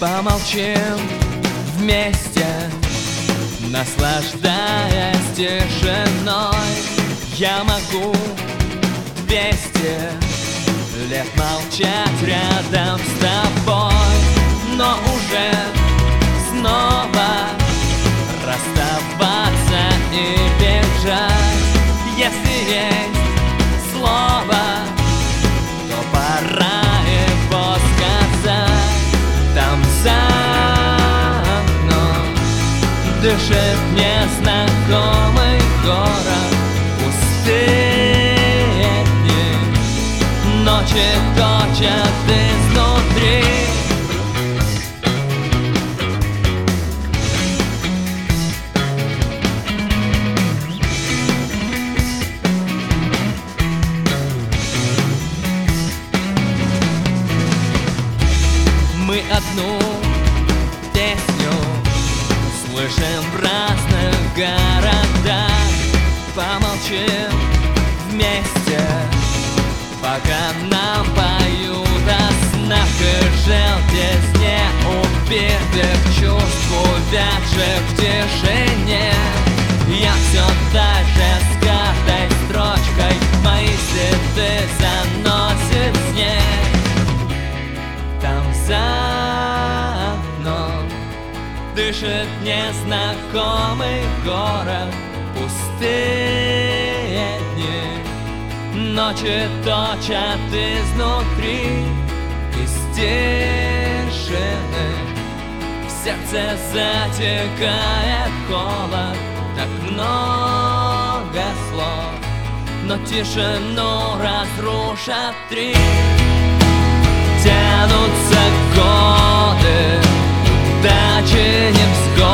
Помолчим вместе, наслаждаясь тишиной. Я могу 200 лет молчать рядом с тобой, но уже снова расставаться и бежать. Если есть слово, то пора его сказать. Там за окном дышит незнакомый город. Пустые дни, ночи точат изнутри. Мы одну песню слышим в разных городах. Помолчим вместе, пока нам поют о снах и желтизне убитых чувств, увядших в тишине. Я все дальше с каждой строчкой мои следы заносит снег. Там за окном дышит незнакомый город. Пустые дни, ночи точат изнутри. Из тишины в сердце затекает холод. Так много слов, но тишину разрушат 3. Тянутся годы, дачи невзгод.